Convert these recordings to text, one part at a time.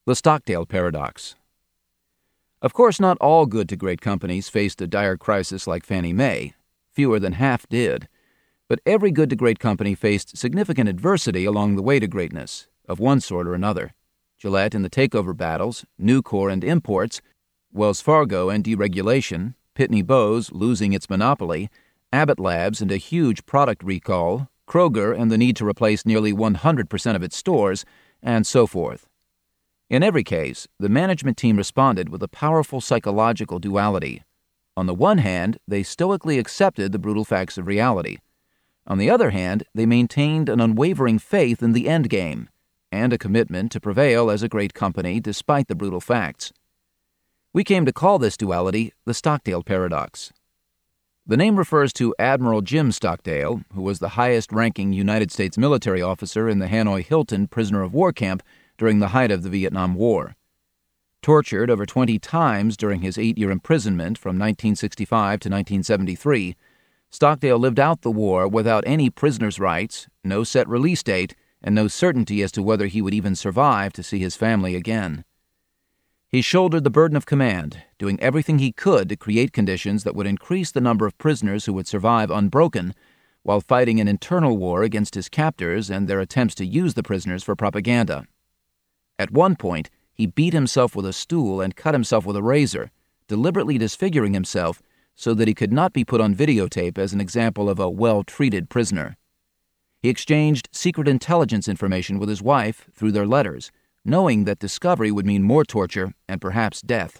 The Stockdale Paradox. Of course, not all good-to-great companies faced a dire crisis like Fannie Mae. Fewer than half did. But every good-to-great company faced significant adversity along the way to greatness, of one sort or another. Gillette in the takeover battles, Nucor and imports, Wells Fargo and deregulation, Pitney Bowes losing its monopoly, Abbott Labs and a huge product recall, Kroger and the need to replace nearly 100% of its stores, and so forth. In every case, the management team responded with a powerful psychological duality. On the one hand, they stoically accepted the brutal facts of reality. On the other hand, they maintained an unwavering faith in the end game, and a commitment to prevail as a great company despite the brutal facts. We came to call this duality the Stockdale Paradox. The name refers to Admiral Jim Stockdale, who was the highest-ranking United States military officer in the Hanoi Hilton prisoner of war camp during the height of the Vietnam War. Tortured over 20 times during his 8-year imprisonment from 1965 to 1973, Stockdale lived out the war without any prisoner's rights, no set release date, and no certainty as to whether he would even survive to see his family again. He shouldered the burden of command, doing everything he could to create conditions that would increase the number of prisoners who would survive unbroken, while fighting an internal war against his captors and their attempts to use the prisoners for propaganda. At one point, he beat himself with a stool and cut himself with a razor, deliberately disfiguring himself so that he could not be put on videotape as an example of a well-treated prisoner. He exchanged secret intelligence information with his wife through their letters, knowing that discovery would mean more torture and perhaps death.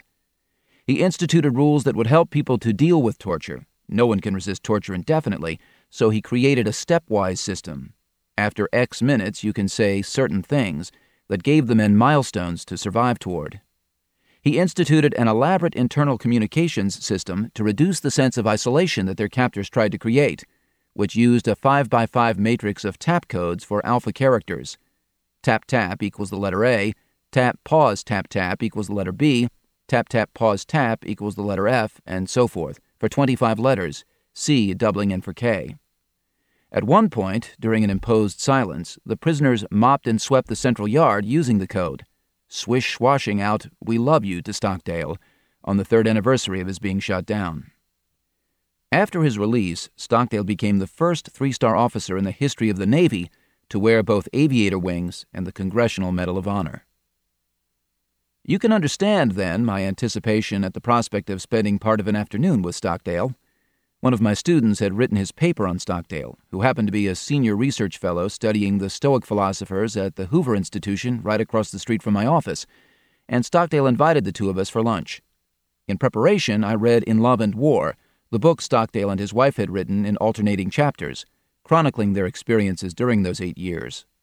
He instituted rules that would help people to deal with torture. No one can resist torture indefinitely, so he created a stepwise system. After X minutes, you can say certain things that gave the men milestones to survive toward. He instituted an elaborate internal communications system to reduce the sense of isolation that their captors tried to create, which used a 5x5 matrix of tap codes for alpha characters. Tap-tap equals the letter A, tap-pause-tap-tap equals the letter B, tap-tap-pause-tap equals the letter F, and so forth, for 25 letters, C doubling in for K. At one point, during an imposed silence, the prisoners mopped and swept the central yard using the code, swish-swashing out, "We love you" to Stockdale, on the 3rd anniversary of his being shot down. After his release, Stockdale became the first 3-star officer in the history of the Navy to wear both aviator wings and the Congressional Medal of Honor. You can understand, then, my anticipation at the prospect of spending part of an afternoon with Stockdale. One of my students had written his paper on Stockdale, who happened to be a senior research fellow studying the Stoic philosophers at the Hoover Institution right across the street from my office, and Stockdale invited the two of us for lunch. In preparation, I read In Love and War, the book Stockdale and his wife had written in alternating chapters, chronicling their experiences during those 8 years.